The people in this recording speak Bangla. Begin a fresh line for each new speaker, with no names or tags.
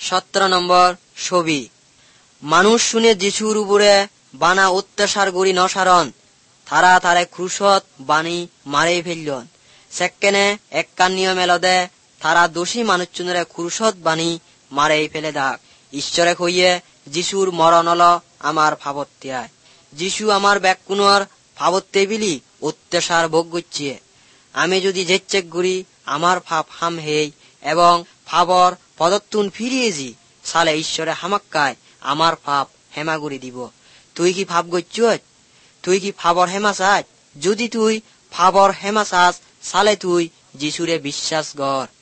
17 নম্বর ছবি। মানুষ শুনে যিশুর উপরে বানা অত্যাচার করি নসারণ, তারা তারে ক্রুশত বানি মারে ফেললেন। সেকেনে এক কান্নীয় মেলদে তারা দোষী মানুষজনের ক্রুশত বানি মারে ফেলে দাক। ঈশ্বরে কইয়ে যিশুর মরণ হল আমার ভাবত্যায়। যিশু আমার ব্যাকুণর ভাবত্তে বিলি অত্যাচার ভোগ করছে। আমি যদি যেচ্ছেক করি আমার ভাব হাম হেই এবং ভাবর পদত্তুন ফিরিয়েছি, সালে ঈশ্বরে হামাক্কায় আমার ভাব হেমা করে দিব। তুই কি ভাব করছ? তুই কি ভাবর হেমা চাস? যদি তুই ভাবর হেমা চাস, সালে তুই যিশুরে বিশ্বাস কর।